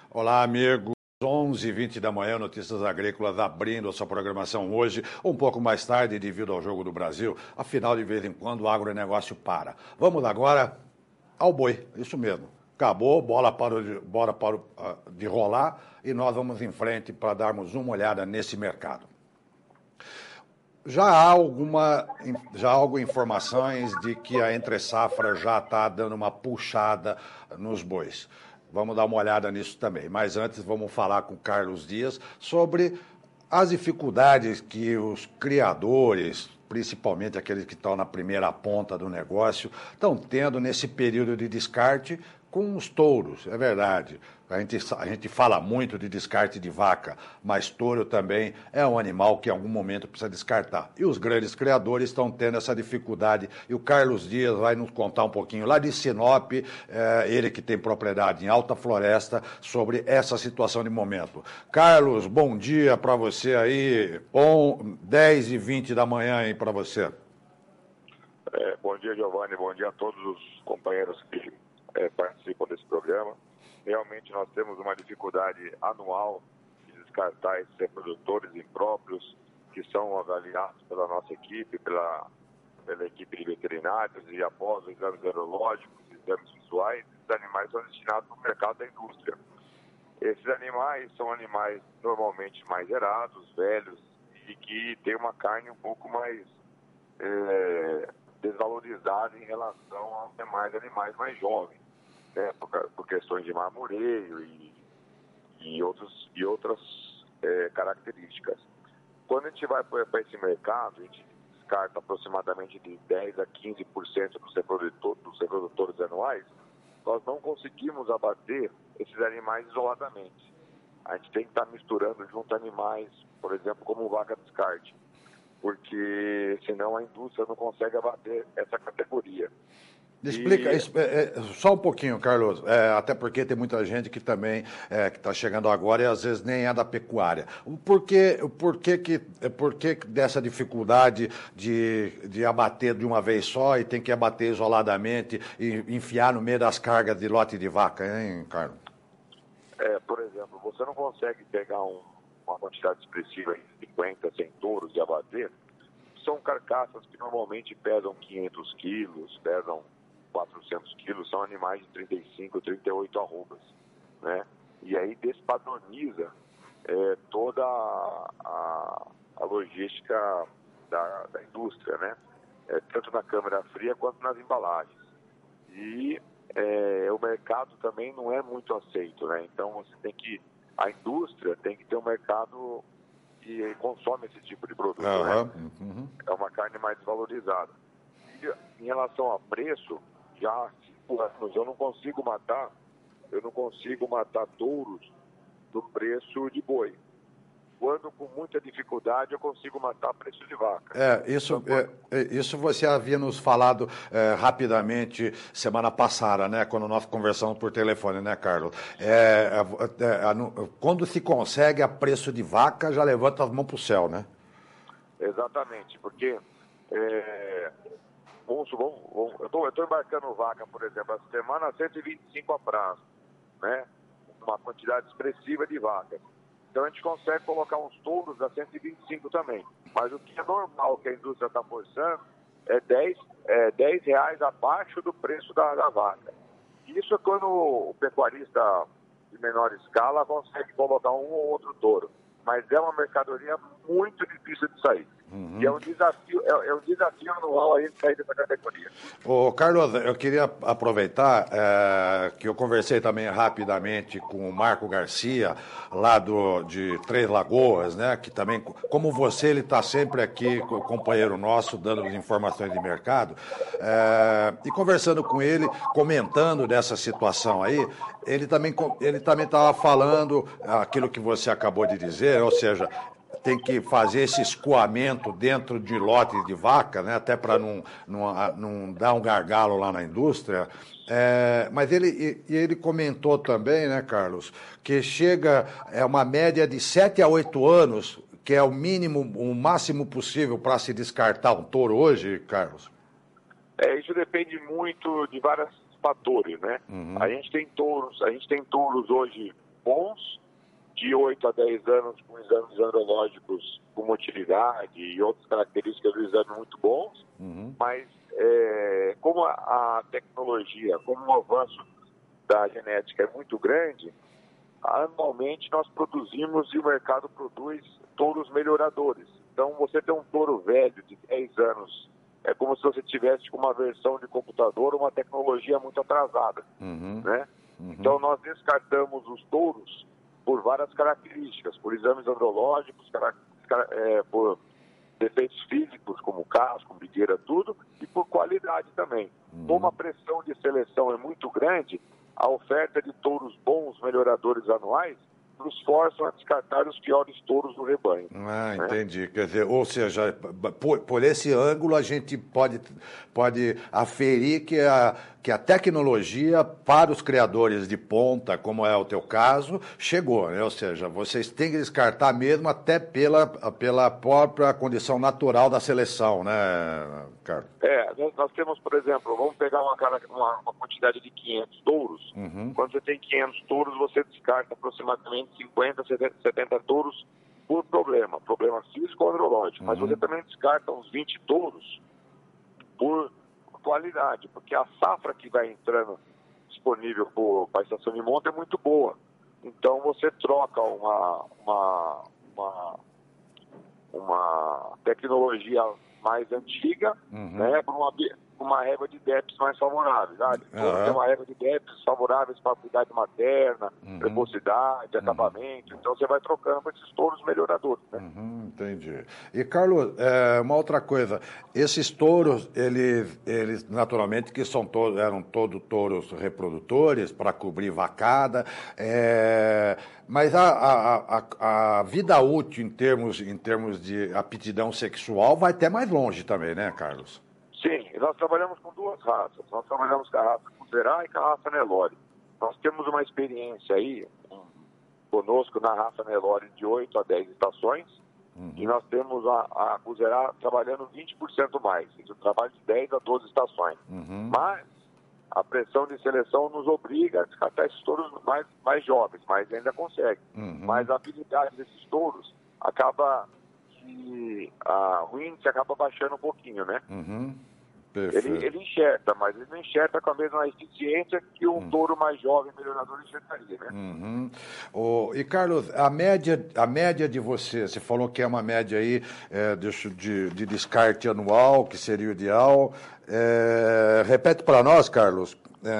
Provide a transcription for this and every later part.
Olá, amigos. 11h20 da manhã, Notícias Agrícolas abrindo a sua programação hoje, um pouco mais tarde devido ao Jogo do Brasil. Afinal, de vez em quando, o agronegócio para. Vamos agora ao boi, isso mesmo. Acabou, bola parou de rolar e nós vamos em frente para darmos uma olhada nesse mercado. Já há algumas informações de que a entre-safra já está dando uma puxada nos bois. Vamos dar uma olhada nisso também. Mas antes vamos falar com o Carlos Dias sobre as dificuldades que os criadores, principalmente aqueles que estão na primeira ponta do negócio, estão tendo nesse período de descarte com os touros, é verdade. A gente fala muito de descarte de vaca, mas touro também é um animal que em algum momento precisa descartar. E os grandes criadores estão tendo essa dificuldade. E o Carlos Dias vai nos contar um pouquinho lá de Sinop, ele que tem propriedade em Alta Floresta, sobre essa situação de momento. Carlos, bom dia para você aí. 10h20 da manhã aí para você. Bom dia, Giovanni. Bom dia a todos os companheiros que participam desse programa. Realmente nós temos uma dificuldade anual de descartar esses reprodutores impróprios que são avaliados pela nossa equipe, pela equipe de veterinários, e após os exames neurológicos, exames visuais, esses animais são destinados para o mercado da indústria. Esses animais são animais normalmente mais erados, velhos, e que têm uma carne um pouco mais desvalorizada em relação aos demais animais mais jovens. Por questões de marmoreio e outras características. Quando a gente vai para esse mercado, a gente descarta aproximadamente de 10% a 15% dos reprodutores anuais, nós não conseguimos abater esses animais isoladamente. A gente tem que estar misturando junto animais, por exemplo, como vaca descarte, porque senão a indústria não consegue abater essa categoria. Explica só um pouquinho, Carlos, até porque tem muita gente que também que está chegando agora e às vezes nem é da pecuária. Por que dessa dificuldade de abater de uma vez só e tem que abater isoladamente e enfiar no meio das cargas de lote de vaca, hein, Carlos? Por exemplo, você não consegue pegar uma quantidade expressiva de 50, 100 touros e abater. São carcaças que normalmente pesam 500 quilos, pesam 400 quilos, são animais de 35, 38 arrobas, né? E aí despadroniza toda a logística da indústria, né? Tanto na câmara fria quanto nas embalagens. E o mercado também não é muito aceito, né? Então a indústria tem que ter um mercado que consome esse tipo de produto, né? É uma carne mais desvalorizada. E em relação a preço, já há 5 anos eu não consigo matar touros do preço de boi. Quando com muita dificuldade eu consigo matar preço de vaca. Isso você havia nos falado rapidamente semana passada, né? Quando nós conversamos por telefone, né, Carlos? Quando se consegue a preço de vaca, já levanta as mãos para o céu, né? Exatamente, porque eu estou embarcando vaca, por exemplo, essa semana 125 a prazo, né? Uma quantidade expressiva de vacas. Então a gente consegue colocar uns touros a 125 também. Mas o que é normal que a indústria está forçando é 10 reais abaixo do preço da vaca. Isso é quando o pecuarista de menor escala consegue colocar um ou outro touro. Mas é uma mercadoria muito difícil de sair. E é um desafio anual aí de sair dessa categoria. Ô, Carlos, eu queria aproveitar que eu conversei também rapidamente com o Marco Garcia, lá de Três Lagoas, né? Que também, como você, ele está sempre aqui, o companheiro nosso, dando informações de mercado. E conversando com ele, comentando dessa situação aí, ele também estava falando aquilo que você acabou de dizer, ou seja, tem que fazer esse escoamento dentro de lote de vaca, né, até para não dar um gargalo lá na indústria. Mas ele comentou também, né, Carlos, que chega uma média de 7 a 8 anos, que é o mínimo, o máximo possível para se descartar um touro hoje, Carlos? Isso depende muito de vários fatores, né? A gente tem touros hoje bons, de 8 a 10 anos com exames andrológicos com motilidade e outras características do exame muito bons, mas como a tecnologia, como o avanço da genética é muito grande, anualmente nós produzimos e o mercado produz touros melhoradores. Então, você tem um touro velho de 10 anos, é como se você tivesse uma versão de computador, uma tecnologia muito atrasada, né? Então, nós descartamos os touros por várias características, por exames andrológicos, por defeitos físicos, como casco, bigueira, tudo, e por qualidade também. Como a pressão de seleção é muito grande, a oferta de touros bons, melhoradores anuais, nos forçam a descartar os piores touros do rebanho. Ah, entendi. Quer dizer, ou seja, por esse ângulo a gente pode aferir que a tecnologia para os criadores de ponta, como é o teu caso, chegou, né? Ou seja, vocês têm que descartar mesmo até pela própria condição natural da seleção, né, Carlos? Nós temos, por exemplo, vamos pegar uma quantidade de 500 touros. Quando você tem 500 touros, você descarta aproximadamente 50, 70 touros por problema físico ou andrológico. Mas você também descarta uns 20 touros por qualidade, porque a safra que vai entrando disponível para a estação de monta é muito boa. Então você troca uma tecnologia mais antiga, né, por uma régua de DEPs mais favoráveis. Tem uma régua de DEPs favoráveis para a cuidade materna, precocidade, acabamento. Então você vai trocando com esses touros melhoradores. Né? Entendi. E, Carlos, uma outra coisa, esses touros, eles naturalmente que eram todos touros reprodutores para cobrir vacada, mas a vida útil em termos de aptidão sexual vai até mais longe também, né, Carlos? Sim, nós trabalhamos com duas raças. Nós trabalhamos com a raça Cruzeirá e com a raça Nelore. Nós temos uma experiência aí conosco na raça Nelore de 8 a 10 estações e nós temos a Cruzeirá trabalhando 20% mais. Isso trabalha de 10 a 12 estações. Mas a pressão de seleção nos obriga a descartar esses touros mais jovens, mas ainda consegue. Mas a habilidade desses touros acaba que o índice acaba baixando um pouquinho, né? Ele enxerta, mas ele não enxerta com a mesma eficiência que um touro mais jovem, melhorador, enxertaria, né? E, Carlos, a média de você falou que é uma média aí de descarte anual, que seria o ideal. Repete para nós, Carlos.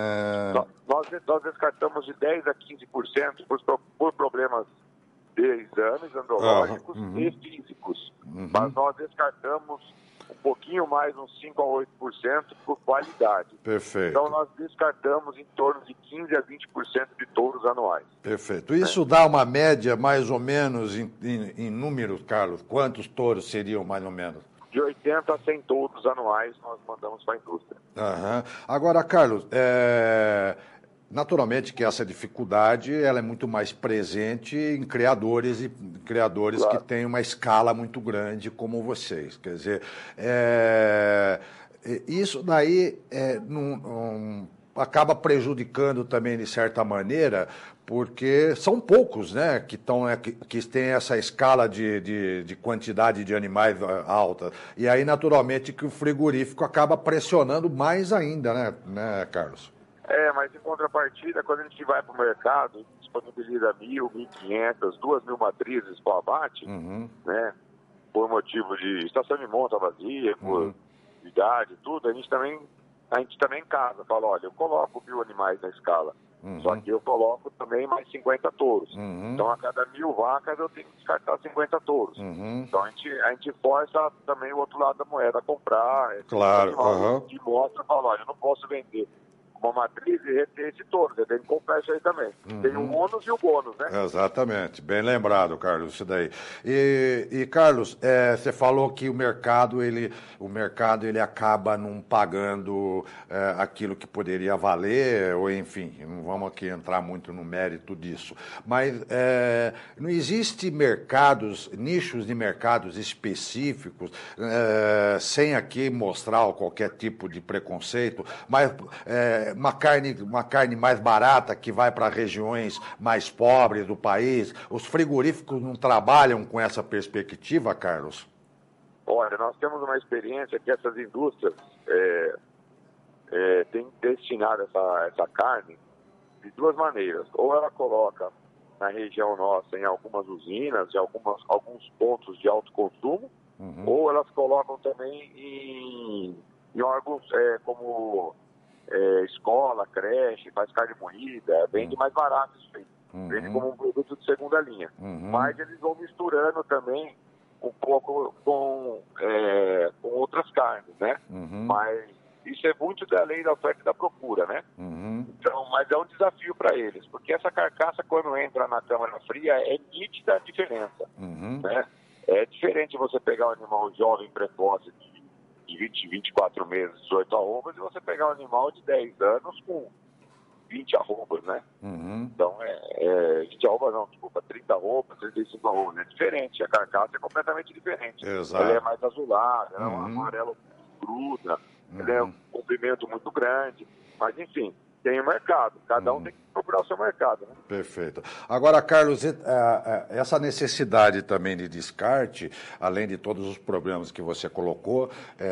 Nós descartamos de 10% a 15% por problemas de exames andrológicos e físicos. Mas nós descartamos um pouquinho mais, uns 5% a 8% por qualidade. Perfeito. Então nós descartamos em torno de 15% a 20% de touros anuais. Perfeito. Isso dá uma média mais ou menos em números, Carlos? Quantos touros seriam mais ou menos? De 80 a 100 touros anuais nós mandamos para a indústria. Agora, Carlos, naturalmente que essa dificuldade ela é muito mais presente em criadores claro, que têm uma escala muito grande como vocês. Quer dizer, isso daí acaba prejudicando também de certa maneira, porque são poucos, né, que têm essa escala de quantidade de animais alta. E aí, naturalmente, que o frigorífico acaba pressionando mais ainda, né, Carlos? Mas em contrapartida, quando a gente vai para o mercado, disponibiliza 1.000, 1.500, 2.000 matrizes para o abate, né, por motivo de estação de monta vazia, por idade, tudo, a gente também casa, fala, olha, eu coloco 1.000 animais na escala, só que eu coloco também mais 50 touros. Então, a cada 1.000 vacas, eu tenho que descartar 50 touros. Então, a gente força também o outro lado da moeda a comprar. Claro. E mostra, fala, olha, eu não posso vender uma matriz e reter esse touro, você tem que comprar isso aí também. Tem o ônus e o bônus, né? Exatamente, bem lembrado, Carlos, isso daí. E Carlos, você falou que o mercado ele acaba não pagando aquilo que poderia valer, ou enfim, não vamos aqui entrar muito no mérito disso, mas não existe nichos de mercados específicos, sem aqui mostrar qualquer tipo de preconceito, mas uma carne mais barata que vai para regiões mais pobres do país? Os frigoríficos não trabalham com essa perspectiva, Carlos? Olha, nós temos uma experiência que essas indústrias têm destinado essa carne de duas maneiras. Ou ela coloca na região nossa em algumas usinas, em alguns pontos de alto consumo, ou elas colocam também em órgãos como escola, creche, faz carne moída, vende mais barato isso aí. Vende como um produto de segunda linha. Mas eles vão misturando também um pouco com outras carnes, né? Mas isso é muito da lei da oferta e da procura, né? Então, mas é um desafio para eles, porque essa carcaça, quando entra na câmara fria, é nítida a diferença, né? É diferente você pegar um animal jovem, precoce, de 20, 24 meses, 18 arrobas, e você pegar um animal de 10 anos com 20 arrobas, né? Então, 20 arrobas não, desculpa, 30 arrobas, 35 arrobas, é diferente, a carcaça é completamente diferente. Exato. Ela é mais azulada, ela é um amarelo gruda, ela é um comprimento muito grande, mas enfim, tem o mercado, cada um tem que procurar o seu mercado, né? Perfeito. Agora, Carlos, essa necessidade também de descarte, além de todos os problemas que você colocou,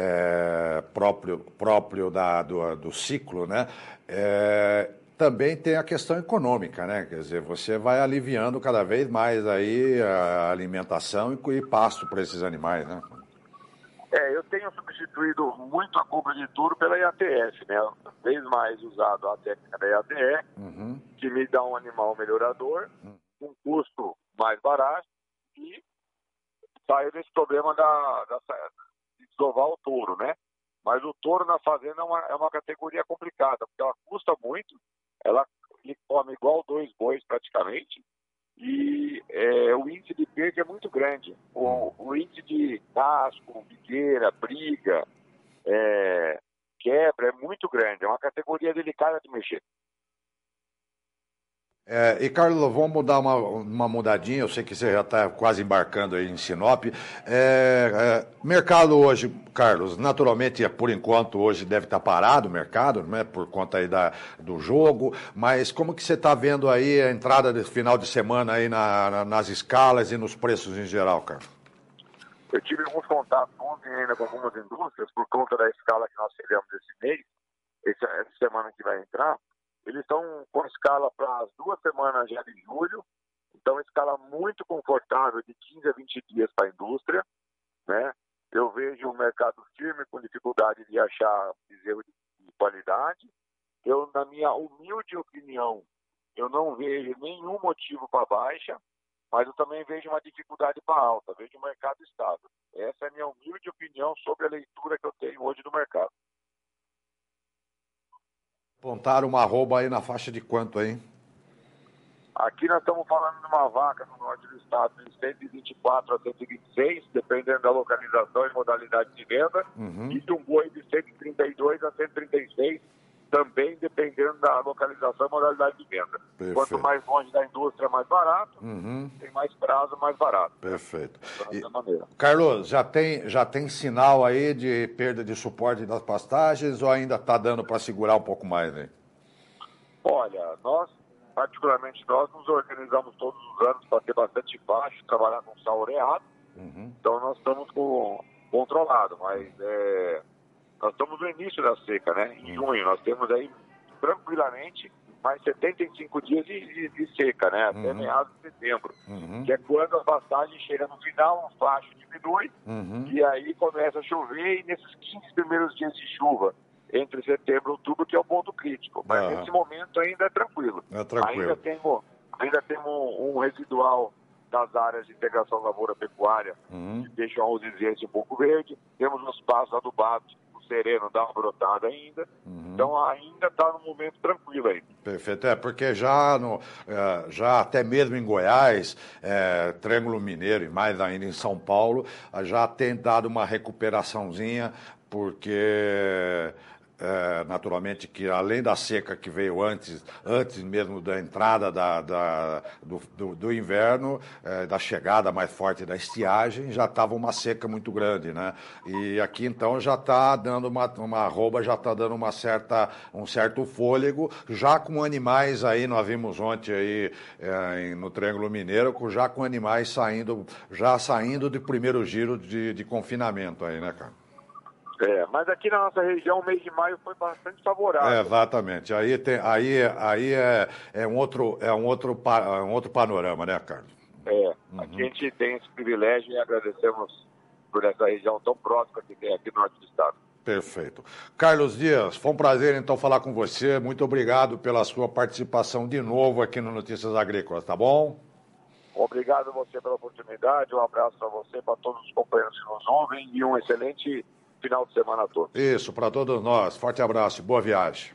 próprio do ciclo, né? Também tem a questão econômica, né? Quer dizer, você vai aliviando cada vez mais aí a alimentação e pasto para esses animais, né? Eu tenho substituído muito a compra de touro pela IATF, né? Cada vez mais usado a técnica da IATF, que me dá um animal melhorador, um custo mais barato e saio desse problema de desovar o touro, né? Mas o touro na fazenda é uma categoria complicada, porque ela custa muito, ele come igual 2 bois praticamente, e o índice de perda é muito grande. O índice de casco, biqueira, briga, quebra é muito grande. É uma categoria delicada de mexer. E, Carlos, vamos dar uma mudadinha, eu sei que você já está quase embarcando aí em Sinop. Mercado hoje, Carlos, naturalmente, por enquanto, hoje deve estar parado o mercado, né, por conta aí do jogo, mas como que você está vendo aí a entrada desse final de semana aí nas escalas e nos preços em geral, Carlos? Eu tive alguns contatos ontem ainda com algumas indústrias, por conta da escala que nós tivemos esse mês, essa semana que vai entrar. Eles estão com escala para as 2 semanas já de julho, então escala muito confortável de 15 a 20 dias para a indústria, né? Eu vejo o mercado firme, com dificuldade de achar bezerro de qualidade. Eu, na minha humilde opinião, eu não vejo nenhum motivo para baixa, mas eu também vejo uma dificuldade para alta, vejo o mercado estável. Essa é a minha humilde opinião sobre a leitura que eu tenho hoje do mercado. Apontaram uma arroba aí na faixa de quanto aí? Aqui nós estamos falando de uma vaca no norte do estado de 124 a 126, dependendo da localização e modalidade de venda, e de um boi de 132 a 136, também dependendo da localização e modalidade de venda. Perfeito. Quanto mais longe da indústria, mais barato, tem mais prazo, mais barato. Perfeito. Dessa maneira. Carlos, já tem sinal aí de perda de suporte das pastagens ou ainda está dando para segurar um pouco mais, né? Olha, particularmente nós nos organizamos todos os anos para ter bastante baixo, trabalhar com saureado, então nós estamos controlado, mas nós estamos no início da seca, né? Em junho, nós temos aí tranquilamente mais 75 dias de seca, né? Até meados de setembro, que é quando a pastagem chega no final, o facho diminui, e aí começa a chover, e nesses 15 primeiros dias de chuva, entre setembro e outubro, que é o ponto crítico. Mas nesse momento ainda é tranquilo. Ainda temos um residual das áreas de integração lavoura-pecuária, que deixam a resiliência um pouco verde. Temos os pastos adubados, o sereno dá uma brotada ainda. Então ainda está num momento tranquilo ainda. Perfeito, porque já até mesmo em Goiás, Triângulo Mineiro e mais ainda em São Paulo, já tem dado uma recuperaçãozinha, porque naturalmente, que além da seca que veio antes mesmo da entrada do inverno, da chegada mais forte da estiagem, já estava uma seca muito grande, né? E aqui, então, já está dando uma arroba, já está dando um certo fôlego, já com animais aí, nós vimos ontem aí no Triângulo Mineiro, já com animais saindo do primeiro giro de confinamento aí, né, cara? Mas aqui na nossa região, o mês de maio foi bastante favorável. Exatamente. Aí é um outro panorama, né, Carlos? Aqui a gente tem esse privilégio e agradecemos por essa região tão próxima que tem aqui no norte do estado. Perfeito. Carlos Dias, foi um prazer então falar com você. Muito obrigado pela sua participação de novo aqui no Notícias Agrícolas, tá bom? Obrigado a você pela oportunidade, um abraço para você, para todos os companheiros que nos ouvem e um excelente final de semana a todos. Isso, para todos nós. Forte abraço e boa viagem.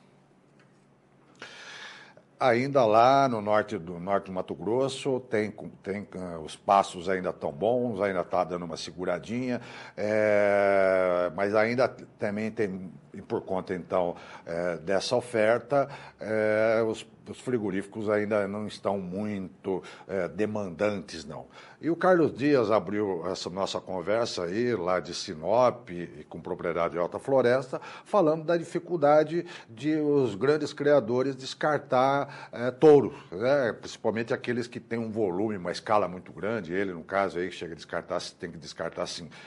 Ainda lá no norte do Mato Grosso, os pastos ainda estão bons, ainda está dando uma seguradinha, mas ainda também tem, por conta então dessa oferta, os frigoríficos ainda não estão muito demandantes, não. E o Carlos Dias abriu essa nossa conversa aí, lá de Sinop, e com propriedade de Alta Floresta, falando da dificuldade de os grandes criadores descartar touros, né? Principalmente aqueles que têm um volume, uma escala muito grande. Ele, no caso, aí, chega a descartar, tem que descartar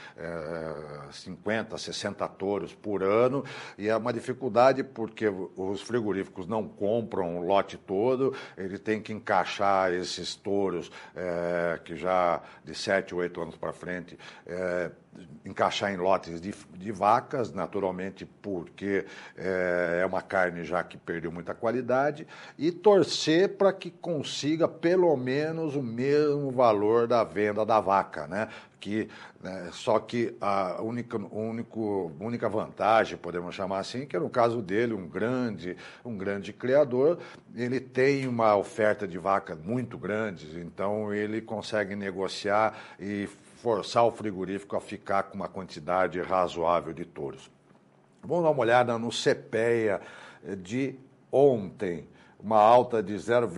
50, 60 touros por ano, e é uma dificuldade porque os frigoríficos não compram o lote todo, ele tem que encaixar esses touros que já de 7, 8 anos para frente, encaixar em lotes de vacas, naturalmente porque é uma carne já que perdeu muita qualidade, e torcer para que consiga pelo menos o mesmo valor da venda da vaca, né? Só que a única vantagem, podemos chamar assim, que no caso dele, um grande criador, ele tem uma oferta de vacas muito grande, então ele consegue negociar e forçar o frigorífico a ficar com uma quantidade razoável de touros. Vamos dar uma olhada no CPEA de ontem. Uma alta de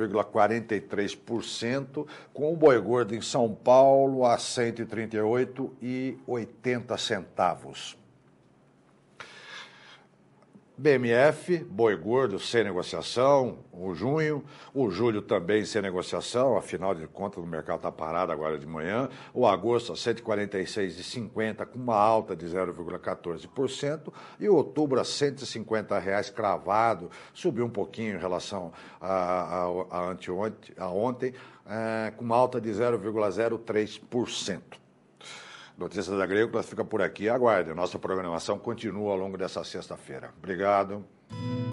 0,43%, com o boi gordo em São Paulo a R$ 138,80. BMF, boi gordo sem negociação, o julho também sem negociação, afinal de contas o mercado está parado agora de manhã, o agosto a R$ 146,50 com uma alta de 0,14% e o outubro a R$ 150 cravado, subiu um pouquinho em relação a ontem, com uma alta de 0,03%. Notícias Agrícolas fica por aqui. Aguarde. Nossa programação continua ao longo dessa sexta-feira. Obrigado.